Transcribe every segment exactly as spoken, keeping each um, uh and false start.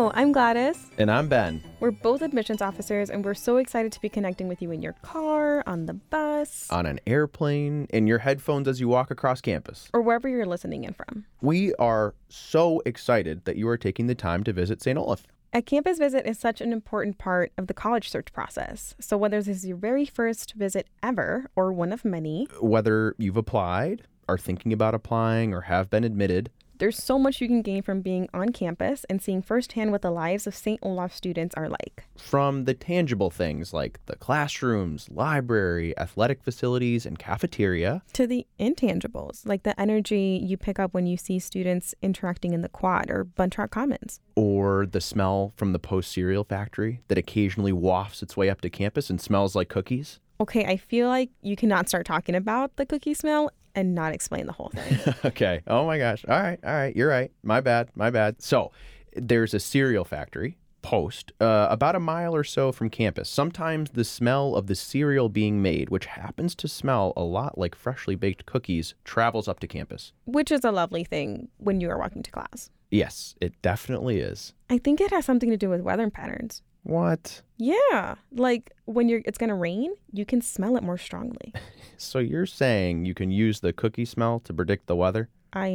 Hello, I'm Gladys. And I'm Ben. We're both admissions officers, and we're so excited to be connecting with you in your car, on the bus, On an airplane, in your headphones as you walk across campus, or wherever you're listening in from. We are so excited that you are taking the time to visit Saint Olaf. A campus visit is such an important part of the college search process. So whether this is your very first visit ever or one of many, Whether you've applied, are thinking about applying, or have been admitted, there's so much you can gain from being on campus and seeing firsthand what the lives of Saint Olaf students are like. from the tangible things like the classrooms, library, athletic facilities, and cafeteria, To the intangibles, like the energy you pick up when you see students interacting in the quad or Buntrock Commons. or the smell from the Post cereal factory that occasionally wafts its way up to campus and smells like cookies. Okay, I feel like you cannot start talking about the cookie smell and not explain the whole thing. Okay. Oh my gosh. All right. All right. You're right. My bad. My bad. So there's a cereal factory, Post, uh, about a mile or so from campus. Sometimes the smell of the cereal being made, which happens to smell a lot like freshly baked cookies, travels up to campus. Which is a lovely thing when you are walking to class. Yes, it definitely is. I think it has something to do with weather patterns. What? Yeah, like when you're it's gonna rain, you can smell it more strongly. So you're saying you can use the cookie smell to predict the weather?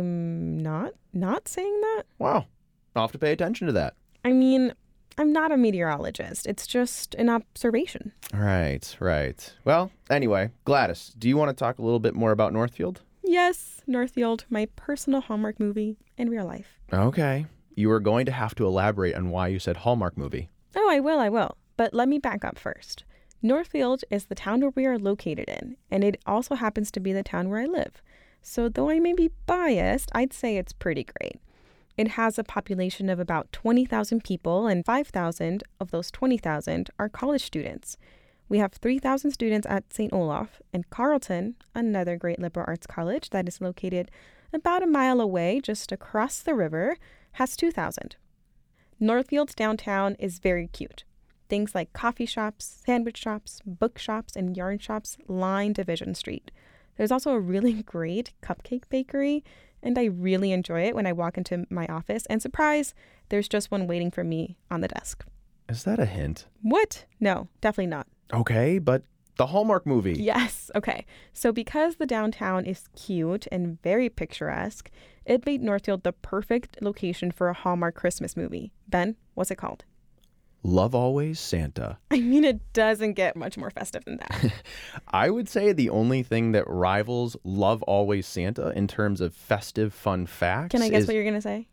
I'm not not saying that. Wow. I'll have to pay attention to that. I mean, I'm not a meteorologist. It's just an observation. Right, right. Well, anyway, Gladys, do you want to talk a little bit more about Northfield? Yes, Northfield, my personal Hallmark movie in real life. Okay. You are going to have to elaborate on why you said Hallmark movie. Oh, I will, I will. But let me back up first. Northfield is the town where we are located in, and it also happens to be the town where I live. So though I may be biased, I'd say it's pretty great. It has a population of about twenty thousand people, and five thousand of those twenty thousand are college students. We have three thousand students at Saint Olaf, and Carleton, another great liberal arts college that is located about a mile away, just across the river, has two thousand. Northfield's downtown is very cute. Things like coffee shops, sandwich shops, bookshops, and yarn shops line Division Street. There's also a really great cupcake bakery, and I really enjoy it when I walk into my office, and surprise, there's just one waiting for me on the desk. Is that a hint? What? No, definitely not. Okay, but the Hallmark movie. Yes, okay. So because the downtown is cute and very picturesque, it made Northfield the perfect location for a Hallmark Christmas movie. Ben, what's it called? Love Always Santa. I mean, it doesn't get much more festive than that. I would say the only thing that rivals Love Always Santa in terms of festive fun facts Can I guess is... what you're going to say?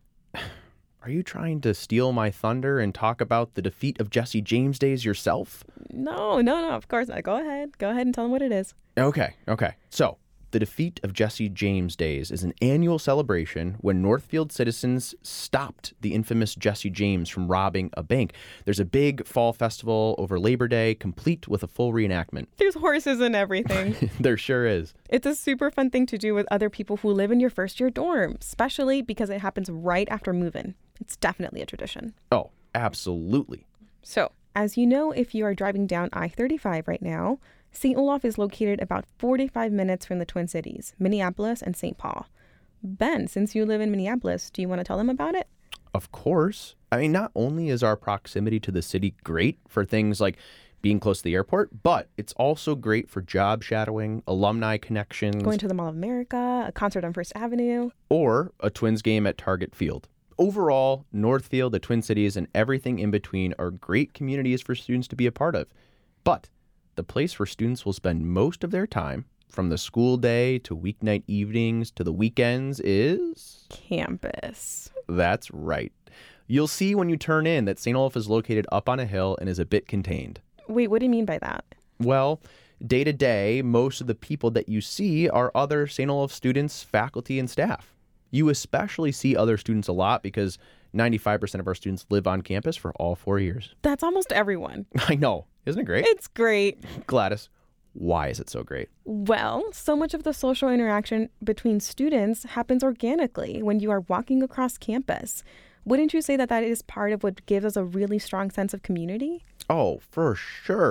Are you trying to steal my thunder and talk about the defeat of Jesse James Days yourself? No, no, no, of course not. Go ahead. Go ahead and tell them what it is. Okay, okay. So, the defeat of Jesse James Days is an annual celebration when Northfield citizens stopped the infamous Jesse James from robbing a bank. There's a big fall festival over Labor Day, complete with a full reenactment. There's horses and everything. There sure is. It's a super fun thing to do with other people who live in your first year dorm, especially because it happens right after move-in. It's definitely a tradition. Oh, absolutely. So, as you know, if you are driving down I thirty-five right now, Saint Olaf is located about forty-five minutes from the Twin Cities, Minneapolis and Saint Paul. Ben, since you live in Minneapolis, do you want to tell them about it? Of course. I mean, not only is our proximity to the city great for things like being close to the airport, but it's also great for job shadowing, alumni connections, Going to the Mall of America, a concert on First Avenue. or a Twins game at Target Field. Overall, Northfield, the Twin Cities, and everything in between are great communities for students to be a part of. But the place where students will spend most of their time, from the school day to weeknight evenings to the weekends, is... Campus. That's right. You'll see when you turn in that Saint Olaf is located up on a hill and is a bit contained. Wait, what do you mean by that? Well, day to day, most of the people that you see are other Saint Olaf students, faculty, and staff. You especially see other students a lot because ninety-five percent of our students live on campus for all four years. That's almost everyone. I know. Isn't it great? It's great. Gladys, why is it so great? Well, so much of the social interaction between students happens organically when you are walking across campus. Wouldn't you say that that is part of what gives us a really strong sense of community? Oh, for sure.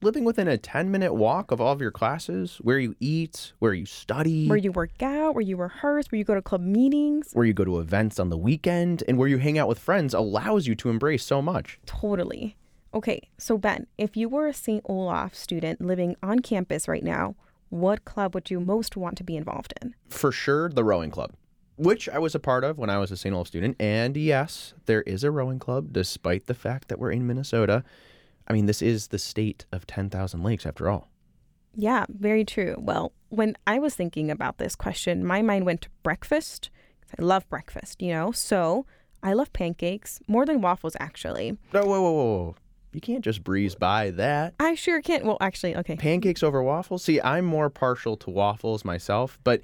living within a ten-minute walk of all of your classes, where you eat, where you study, Where you work out, where you rehearse, where you go to club meetings. where you go to events on the weekend, and where you hang out with friends allows you to embrace so much. Totally. Okay, so Ben, if you were a Saint Olaf student living on campus right now, what club would you most want to be involved in? For sure, the rowing club, which I was a part of when I was a Saint Olaf student. And yes, there is a rowing club, despite the fact that we're in Minnesota. I mean, this is the state of ten thousand lakes, after all. Yeah, very true. Well, when I was thinking about this question, my mind went to breakfast. I love breakfast, you know? So I love pancakes, more than waffles, actually. Oh, whoa, whoa, whoa. You can't just breeze by that. I sure can't. Well, actually, okay. Pancakes over waffles? See, I'm more partial to waffles myself, but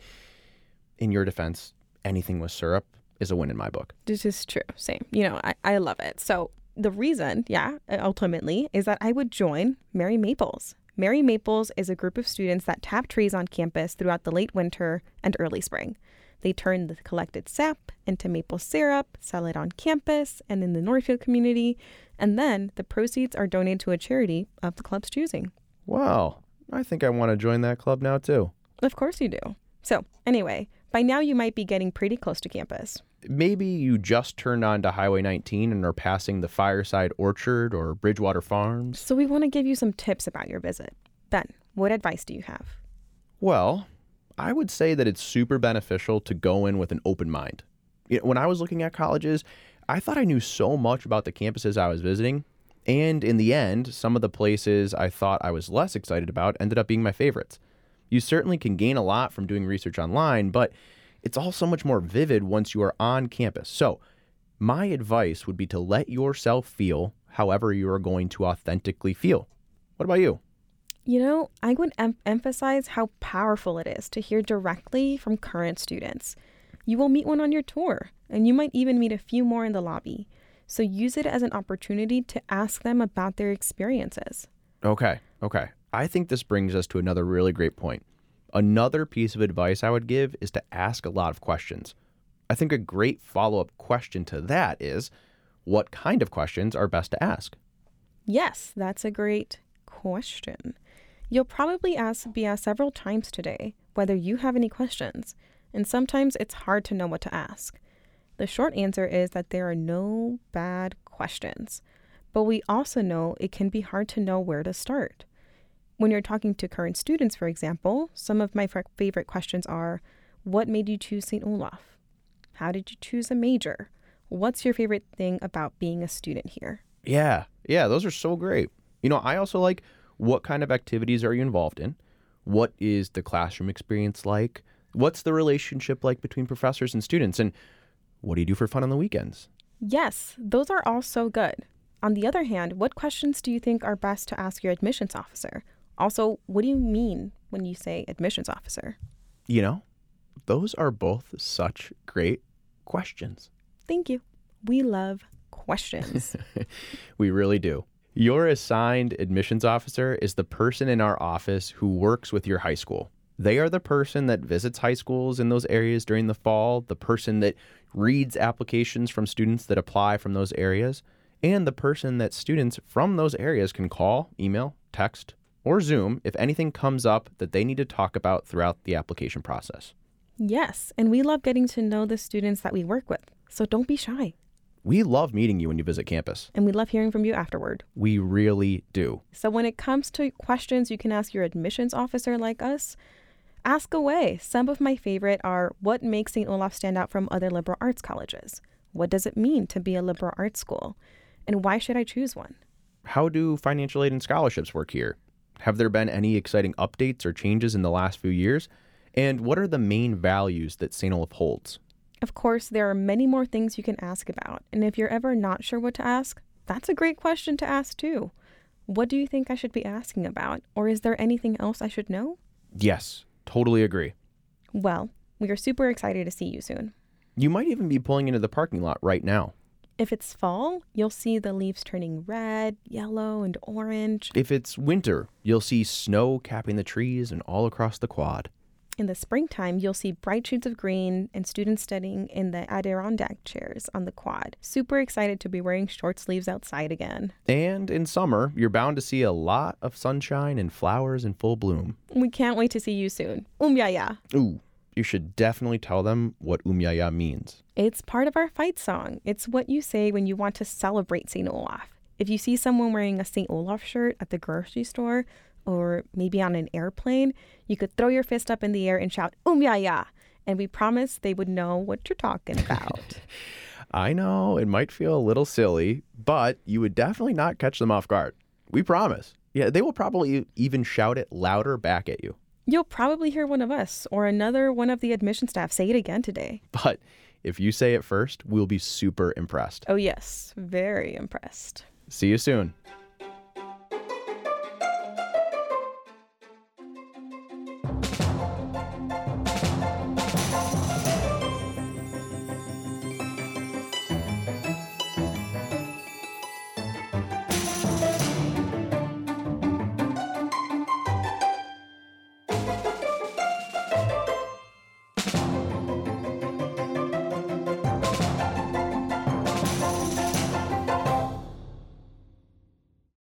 in your defense, anything with syrup is a win in my book. This is true. Same. You know, I, I love it. So the reason, yeah, ultimately, is that I would join Merry Maples. Merry Maples is a group of students that tap trees on campus throughout the late winter and early spring. They turn the collected sap into maple syrup, sell it on campus and in the Northfield community, and then the proceeds are donated to a charity of the club's choosing. Wow, I think I want to join that club now too. Of course you do. So anyway, by now you might be getting pretty close to campus. Maybe you just turned onto Highway nineteen and are passing the Fireside Orchard or Bridgewater Farms. So we want to give you some tips about your visit. Ben, what advice do you have? Well, I would say that it's super beneficial to go in with an open mind. You know, when I was looking at colleges, I thought I knew so much about the campuses I was visiting. And in the end, some of the places I thought I was less excited about ended up being my favorites. You certainly can gain a lot from doing research online, but it's all so much more vivid once you are on campus. So my advice would be to let yourself feel however you are going to authentically feel. What about you? You know, I would em- emphasize how powerful it is to hear directly from current students. You will meet one on your tour, and you might even meet a few more in the lobby. So use it as an opportunity to ask them about their experiences. Okay, okay. I think this brings us to another really great point. Another piece of advice I would give is to ask a lot of questions. I think a great follow-up question to that is, what kind of questions are best to ask? Yes, that's a great question. You'll probably ask, be asked several times today whether you have any questions, and sometimes it's hard to know what to ask. The short answer is that there are no bad questions, but we also know it can be hard to know where to start. When you're talking to current students, for example, some of my f- favorite questions are, what made you choose Saint Olaf? How did you choose a major? What's your favorite thing about being a student here? Yeah, yeah, those are so great. You know, I also like, what kind of activities are you involved in? What is the classroom experience like? What's the relationship like between professors and students? And what do you do for fun on the weekends? Yes, those are all so good. On the other hand, what questions do you think are best to ask your admissions officer? Also, what do you mean when you say admissions officer? You know, those are both such great questions. Thank you. We love questions. We really do. Your assigned admissions officer is the person in our office who works with your high school. They are the person that visits high schools in those areas during the fall, the person that reads applications from students that apply from those areas, and the person that students from those areas can call, email, text, or Zoom if anything comes up that they need to talk about throughout the application process. Yes, and we love getting to know the students that we work with, so don't be shy. We love meeting you when you visit campus. And we love hearing from you afterward. We really do. So when it comes to questions you can ask your admissions officer like us, ask away. Some of my favorite are, what makes Saint Olaf stand out from other liberal arts colleges? What does it mean to be a liberal arts school? And why should I choose one? How do financial aid and scholarships work here? Have there been any exciting updates or changes in the last few years? And what are the main values that Saint Olaf holds? Of course, there are many more things you can ask about. And if you're ever not sure what to ask, that's a great question to ask too. What do you think I should be asking about? Or is there anything else I should know? Yes, totally agree. Well, we are super excited to see you soon. You might even be pulling into the parking lot right now. If it's fall, you'll see the leaves turning red, yellow, and orange. If it's winter, you'll see snow capping the trees and all across the quad. In the springtime, you'll see bright shades of green and students studying in the Adirondack chairs on the quad. Super excited to be wearing short sleeves outside again. And in summer, you're bound to see a lot of sunshine and flowers in full bloom. We can't wait to see you soon. Umyaya. Ooh, you should definitely tell them what umyaya means. It's part of our fight song. It's what you say when you want to celebrate Saint Olaf. If you see someone wearing a Saint Olaf shirt at the grocery store, or maybe on an airplane, you could throw your fist up in the air and shout, Umyaya! And we promise they would know what you're talking about. I know, it might feel a little silly, but you would definitely not catch them off guard. We promise. Yeah, they will probably even shout it louder back at you. You'll probably hear one of us or another one of the admission staff say it again today. But if you say it first, we'll be super impressed. Oh yes, very impressed. See you soon.